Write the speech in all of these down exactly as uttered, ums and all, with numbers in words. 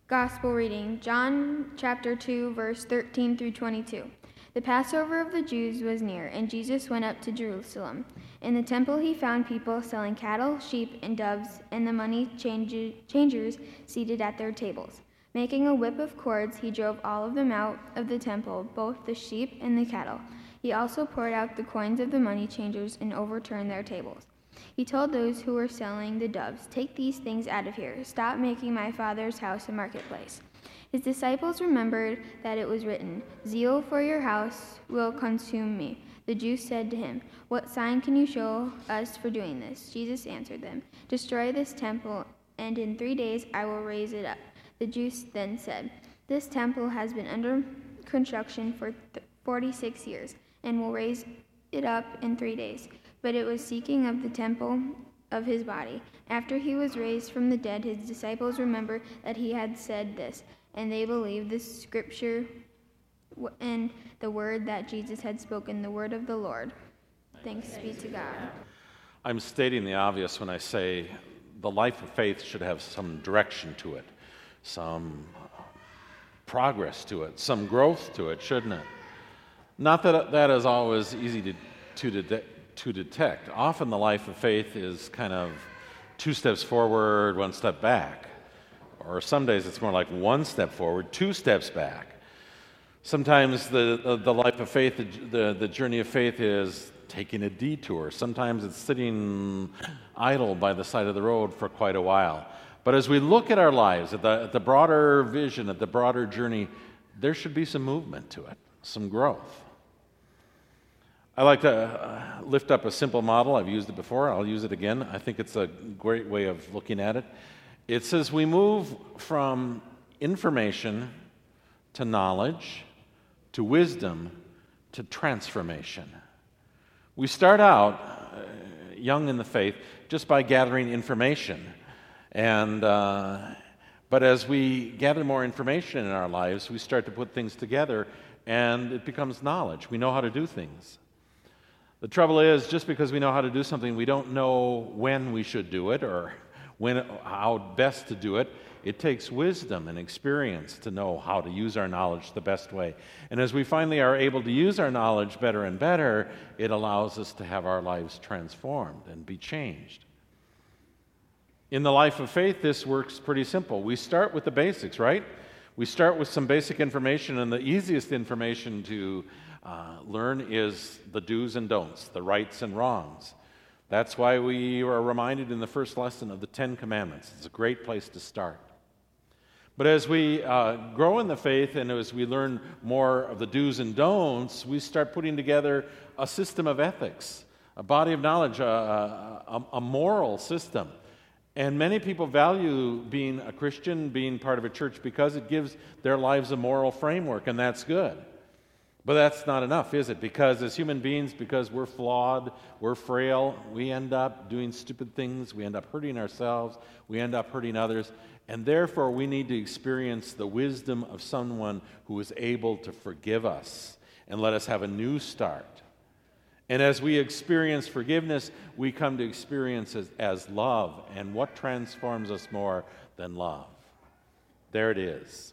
Gospel reading, John chapter two, verse thirteen through twenty-two. The Passover of the Jews was near, and Jesus went up to Jerusalem. In the temple he found people selling cattle, sheep, and doves, and the money change- changers seated at their tables. Making a whip of cords, he drove all of them out of the temple, both the sheep and the cattle. He also poured out the coins of the money changers and overturned their tables. He told those who were selling the doves, "Take these things out of here. Stop making my Father's house a marketplace." His disciples remembered that it was written, "Zeal for your house will consume me." The Jews said to him, "What sign can you show us for doing this?" Jesus answered them, "Destroy this temple, and in three days I will raise it up." The Jews then said, "This temple has been under construction for forty-six years, and will raise it up in three days." But it was seeking of the temple of his body. After he was raised from the dead, his disciples remembered that he had said this, and they believed the scripture and the word that Jesus had spoken, the word of the Lord. Thanks be to God. I'm stating the obvious when I say the life of faith should have some direction to it, some progress to it, some growth to it, shouldn't it? Not that that is always easy to, to, de- to detect. Often the life of faith is kind of two steps forward, one step back. Or some days it's more like one step forward, two steps back. Sometimes the, the, the life of faith, the, the, the journey of faith is taking a detour. Sometimes it's sitting idle by the side of the road for quite a while. But as we look at our lives, at the, at the broader vision, at the broader journey, there should be some movement to it, some growth. I like to uh, lift up a simple model. I've used it before. I'll use it again. I think it's a great way of looking at it. It says we move from information to knowledge to wisdom to transformation. We start out uh, young in the faith just by gathering information. And uh, but as we gather more information in our lives, we start to put things together, and it becomes knowledge. We know how to do things. The trouble is, just because we know how to do something, we don't know when we should do it or when, how best to do it. It takes wisdom and experience to know how to use our knowledge the best way. And as we finally are able to use our knowledge better and better, it allows us to have our lives transformed and be changed. In the life of faith, this works pretty simple. We start with the basics, right? We start with some basic information, and the easiest information to uh, learn is the do's and don'ts, the rights and wrongs. That's why we are reminded in the first lesson of the Ten Commandments. It's a great place to start. But as we uh, grow in the faith and as we learn more of the do's and don'ts, we start putting together a system of ethics, a body of knowledge, a, a, a moral system. And many people value being a Christian, being part of a church, because it gives their lives a moral framework, and that's good. But that's not enough, is it? Because as human beings, because we're flawed, we're frail, we end up doing stupid things, we end up hurting ourselves, we end up hurting others, and therefore we need to experience the wisdom of someone who is able to forgive us and let us have a new start. And as we experience forgiveness, we come to experience as, as love. And what transforms us more than love? There it is.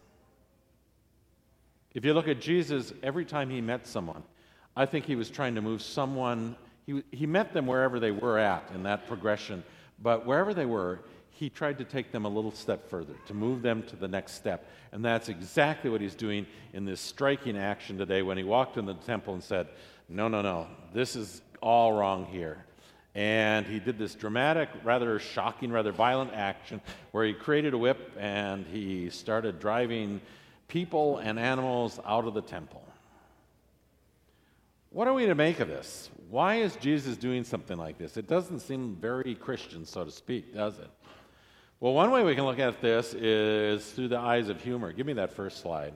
If you look at Jesus, every time he met someone, I think he was trying to move someone, he, he met them wherever they were at in that progression, but wherever they were, he tried to take them a little step further, to move them to the next step. And that's exactly what he's doing in this striking action today when he walked in the temple and said, no, no, no, this is all wrong here. And he did this dramatic, rather shocking, rather violent action where he created a whip and he started driving people and animals out of the temple. What are we to make of this? Why is Jesus doing something like this? It doesn't seem very Christian, so to speak, does it? Well, one way we can look at this is through the eyes of humor. Give me that first slide.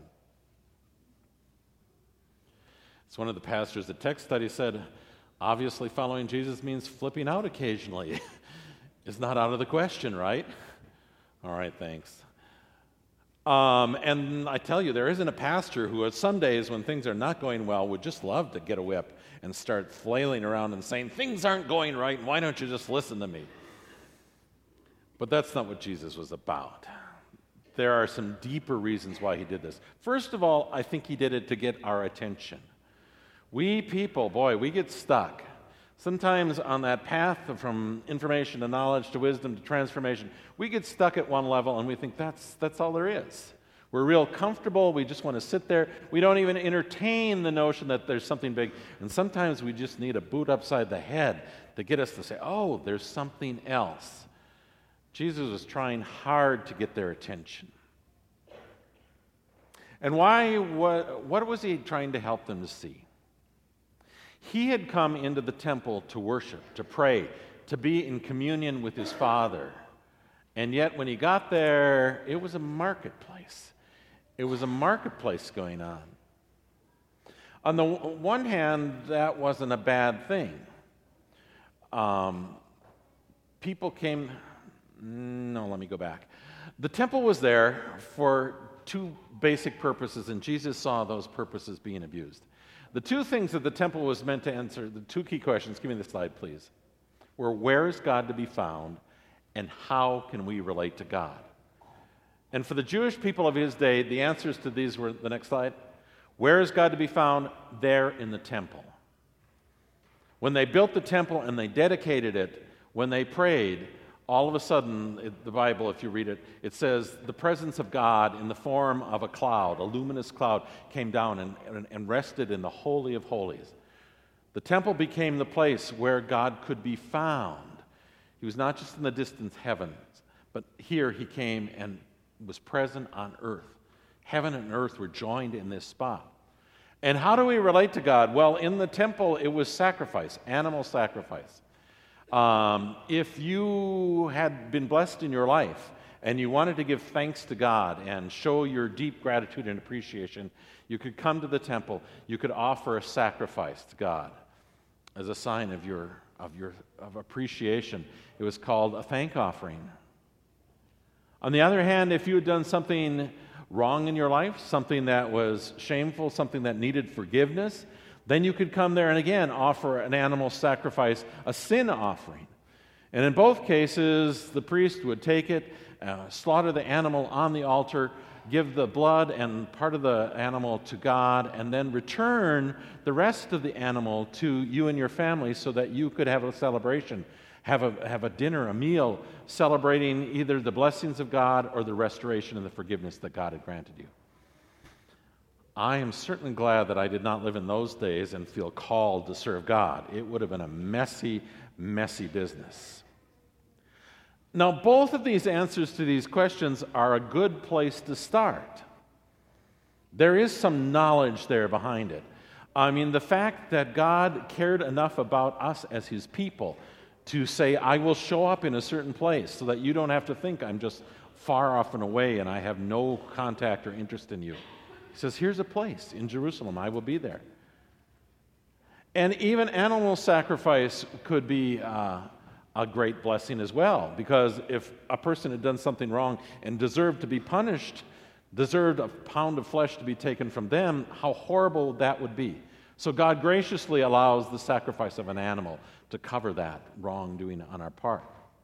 It's one of the pastors at Tech Study said, obviously following Jesus means flipping out occasionally. It's not out of the question, right? All right, thanks. Um, and I tell you, there isn't a pastor who, at some days when things are not going well, would just love to get a whip and start flailing around and saying, things aren't going right, why don't you just listen to me? But that's not what Jesus was about. there are some deeper reasons why he did this. First of all, I think he did it to get our attention. We people, boy, we get stuck. Sometimes on that path from information to knowledge to wisdom to transformation, we get stuck at one level and we think that's, that's all there is. We're real comfortable. We just want to sit there. We don't even entertain the notion that there's something big. And sometimes we just need a boot upside the head to get us to say, oh, there's something else. Jesus was trying hard to get their attention. And why? What, what was he trying to help them to see? He had come into the temple to worship, to pray, to be in communion with his Father. And yet when he got there, it was a marketplace. It was a marketplace going on. On the one hand, that wasn't a bad thing. Um, people came... No, let me go back. The temple was there for two basic purposes, and Jesus saw those purposes being abused. The two things that the temple was meant to answer, the two key questions, give me the slide, please, were where is God to be found, and how can we relate to God? And for the Jewish people of his day, the answers to these were, the next slide, where is God to be found? There in the temple. When they built the temple and they dedicated it, when they prayed, all of a sudden, it, the Bible, if you read it, it says the presence of God in the form of a cloud, a luminous cloud, came down and, and, and rested in the Holy of Holies. The temple became the place where God could be found. He was not just in the distant heavens, but here he came and was present on earth. Heaven and earth were joined in this spot. And how do we relate to God? Well, in the temple, it was sacrifice, animal sacrifice. Um, if you had been blessed in your life and you wanted to give thanks to God and show your deep gratitude and appreciation, you could come to the temple. You could offer a sacrifice to God as a sign of your of your of appreciation. It was called a thank offering. On the other hand, if you had done something wrong in your life, something that was shameful, something that needed forgiveness, then you could come there and again offer an animal sacrifice, a sin offering. And in both cases, the priest would take it, uh, slaughter the animal on the altar, give the blood and part of the animal to God, and then return the rest of the animal to you and your family so that you could have a celebration, have a, have a dinner, a meal, celebrating either the blessings of God or the restoration and the forgiveness that God had granted you. I am certainly glad that I did not live in those days and feel called to serve God. It would have been a messy, messy business. Now, both of these answers to these questions are a good place to start. There is some knowledge there behind it. I mean, the fact that God cared enough about us as his people to say, I will show up in a certain place so that you don't have to think I'm just far off and away and I have no contact or interest in you. He says, here's a place in Jerusalem. I will be there. And even animal sacrifice could be uh, a great blessing as well, because if a person had done something wrong and deserved to be punished, deserved a pound of flesh to be taken from them, how horrible that would be. So God graciously allows the sacrifice of an animal to cover that wrongdoing on our part.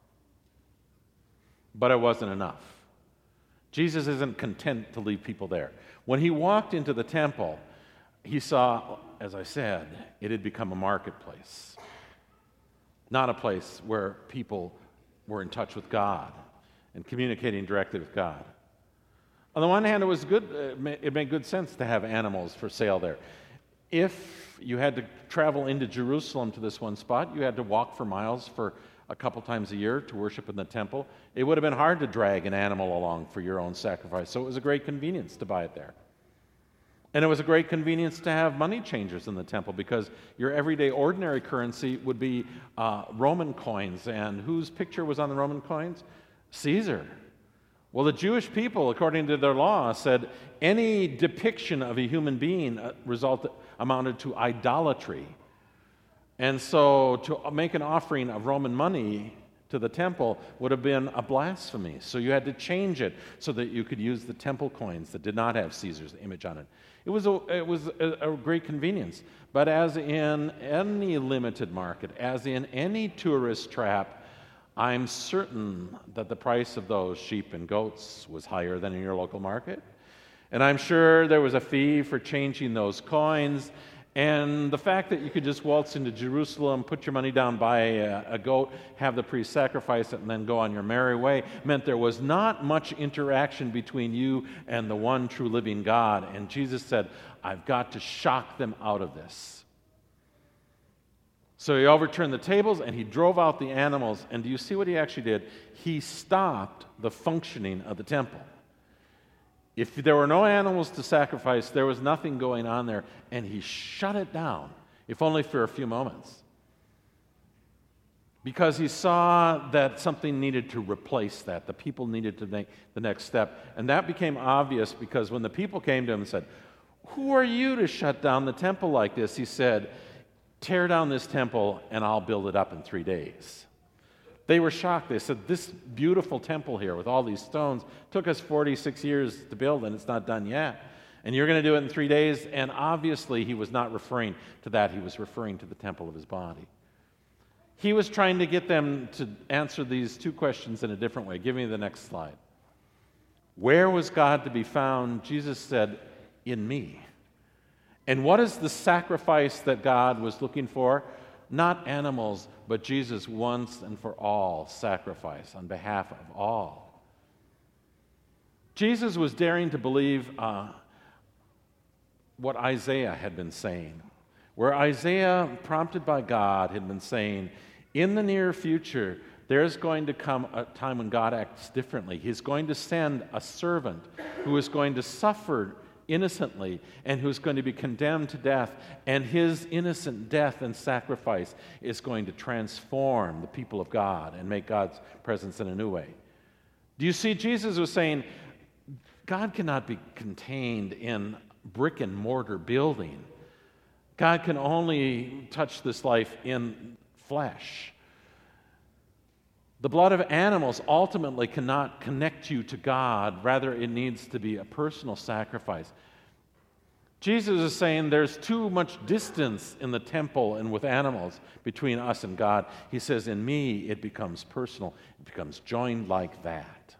But it wasn't enough. Jesus isn't content to leave people there. When he walked into the temple, he saw, as I said, it had become a marketplace, not a place where people were in touch with God and communicating directly with God. On the one hand, it was good; it made good sense to have animals for sale there. If you had to travel into Jerusalem to this one spot, you had to walk for miles for a couple times a year to worship in the temple. It would have been hard to drag an animal along for your own sacrifice, so it was a great convenience to buy it there. And it was a great convenience to have money changers in the temple, because your everyday ordinary currency would be uh, Roman coins. And whose picture was on the Roman coins? Caesar. Well, the Jewish people, according to their law, said any depiction of a human being uh, resulted, amounted to idolatry. And so to make an offering of Roman money to the temple would have been a blasphemy. So you had to change it so that you could use the temple coins that did not have Caesar's image on it. It was a, it was a, a great convenience. But as in any limited market, as in any tourist trap, I'm certain that the price of those sheep and goats was higher than in your local market. And I'm sure there was a fee for changing those coins. And the fact that you could just waltz into Jerusalem, put your money down, buy a, a goat, have the priest sacrifice it, and then go on your merry way meant there was not much interaction between you and the one true living God. And Jesus said, I've got to shock them out of this. So he overturned the tables and he drove out the animals. And do you see what he actually did? He stopped the functioning of the temple. If there were no animals to sacrifice, there was nothing going on there, and he shut it down, if only for a few moments. Because he saw that something needed to replace that. The people needed to make the next step. And that became obvious because when the people came to him and said, who are you to shut down the temple like this? He said, tear down this temple and I'll build it up in three days. They were shocked. They said, this beautiful temple here with all these stones took us forty-six years to build and it's not done yet. And you're going to do it in three days? And obviously he was not referring to that. He was referring to the temple of his body. He was trying to get them to answer these two questions in a different way. Give me the next slide. Where was God to be found? Jesus said, in me. And what is the sacrifice that God was looking for? Not animals, but Jesus once and for all sacrifice on behalf of all. Jesus was daring to believe uh, what Isaiah had been saying, where Isaiah, prompted by God, had been saying, in the near future, there's going to come a time when God acts differently. He's going to send a servant who is going to suffer innocently and who's going to be condemned to death, and his innocent death and sacrifice is going to transform the people of God and make God's presence in a new way. Do you see? Jesus was saying God cannot be contained in brick and mortar building. God can only touch this life in flesh. The blood of animals ultimately cannot connect you to God. Rather, it needs to be a personal sacrifice. Jesus is saying there's too much distance in the temple and with animals between us and God. He says, in me, it becomes personal. It becomes joined like that.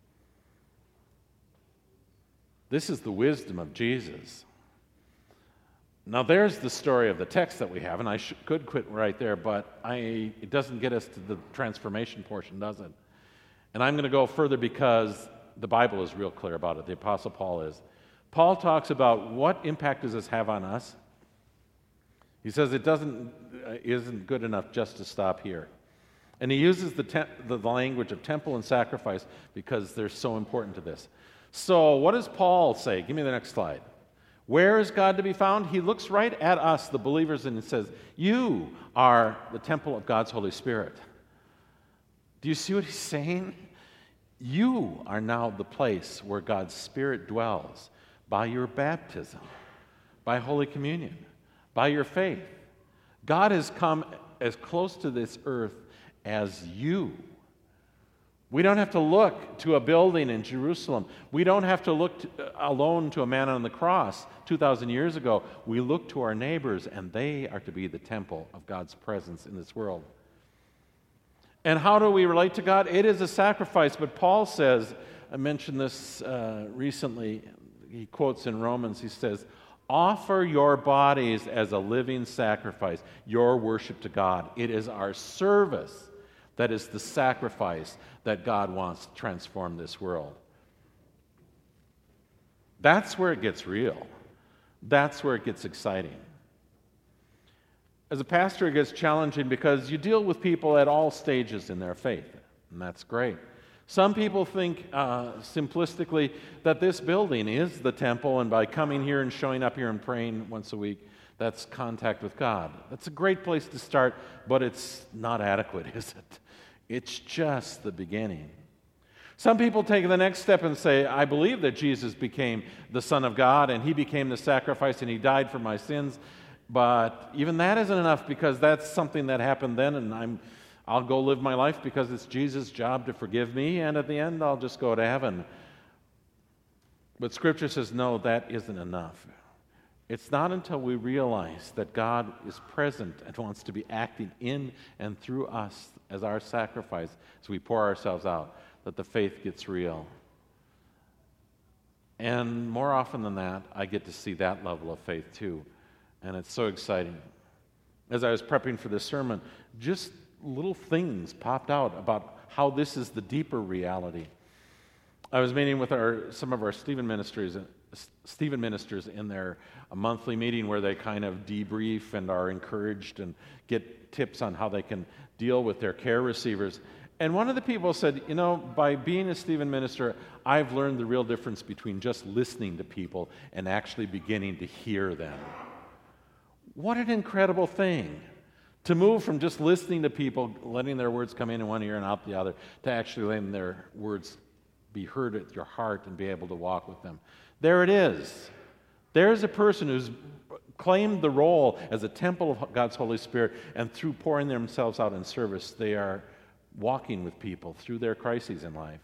This is the wisdom of Jesus. Now, there's the story of the text that we have, and I sh- could quit right there, but I, it doesn't get us to the transformation portion, does it? And I'm going to go further because the Bible is real clear about it. The Apostle Paul is. Paul talks about what impact does this have on us. He says it doesn't uh, isn't good enough just to stop here. And he uses the, te- the language of temple and sacrifice because they're so important to this. So what does Paul say? Give me the next slide. Where is God to be found? He looks right at us, the believers, and he says, you are the temple of God's Holy Spirit. Do you see what he's saying? You are now the place where God's Spirit dwells by your baptism, by Holy Communion, by your faith. God has come as close to this earth as you. We don't have to look to a building in Jerusalem. We don't have to look to, uh, alone to a man on the cross two thousand years ago. We look to our neighbors, and they are to be the temple of God's presence in this world. And how do we relate to God? It is a sacrifice, but Paul says, I mentioned this uh, recently, he quotes in Romans, he says, offer your bodies as a living sacrifice, your worship to God. It is our service that is the sacrifice that God wants to transform this world. That's where it gets real. That's where it gets exciting. As a pastor, it gets challenging because you deal with people at all stages in their faith, and that's great. Some people think uh, simplistically that this building is the temple, and by coming here and showing up here and praying once a week, that's contact with God. That's a great place to start, but it's not adequate, is it? It's just the beginning. Some people take the next step and say, I believe that Jesus became the Son of God and he became the sacrifice and he died for my sins, but even that isn't enough because that's something that happened then, and I'm, I'll go live my life because it's Jesus' job to forgive me, and at the end I'll just go to heaven. But Scripture says, no, that isn't enough. It's not until we realize that God is present and wants to be acting in and through us as our sacrifice, as we pour ourselves out, that the faith gets real. And more often than that, I get to see that level of faith too. And it's so exciting. As I was prepping for this sermon, just little things popped out about how this is the deeper reality. I was meeting with our some of our Stephen ministers, Stephen ministers in their a monthly meeting where they kind of debrief and are encouraged and get tips on how they can deal with their care receivers. And one of the people said, you know, by being a Stephen minister, I've learned the real difference between just listening to people and actually beginning to hear them. What an incredible thing. To move from just listening to people, letting their words come in in one ear and out the other, to actually letting their words be heard at your heart and be able to walk with them. There it is. There's a person who's claimed the role as a temple of God's Holy Spirit, and through pouring themselves out in service, they are walking with people through their crises in life.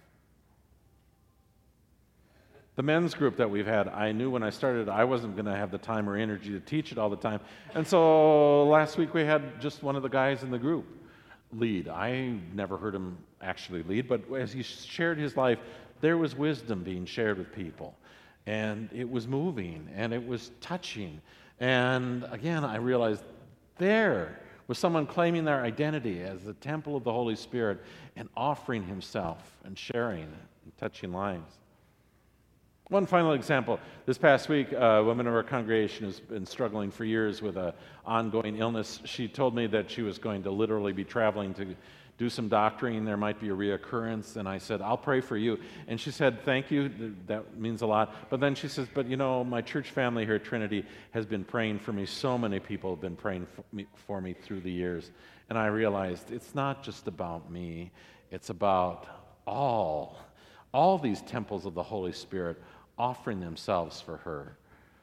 The men's group that we've had, I knew when I started I wasn't going to have the time or energy to teach it all the time. And so last week we had just one of the guys in the group lead. I never heard him actually lead, but as he shared his life, there was wisdom being shared with people. And it was moving, and it was touching. And again, I realized there was someone claiming their identity as the temple of the Holy Spirit and offering himself and sharing and touching lives. One final example. This past week, a woman of our congregation has been struggling for years with an ongoing illness. She told me that she was going to literally be traveling to do some doctoring. There might be a reoccurrence. And I said, I'll pray for you. And she said, thank you. That means a lot. But then she says, but you know, my church family here at Trinity has been praying for me. So many people have been praying for me, for me through the years. And I realized it's not just about me. It's about all, all these temples of the Holy Spirit offering themselves for her.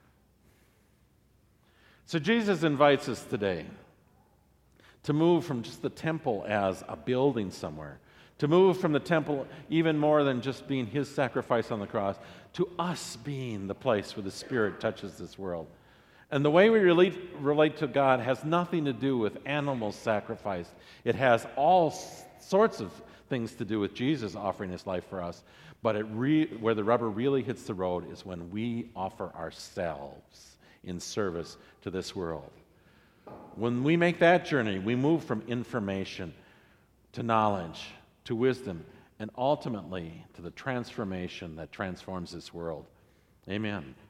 So Jesus invites us today to move from just the temple as a building somewhere, to move from the temple even more than just being his sacrifice on the cross, to us being the place where the Spirit touches this world. And the way we relate, relate to God has nothing to do with animals sacrificed. It has all sorts of things to do with Jesus offering his life for us. But it re- where the rubber really hits the road is when we offer ourselves in service to this world. When we make that journey, we move from information to knowledge, to wisdom, and ultimately to the transformation that transforms this world. Amen.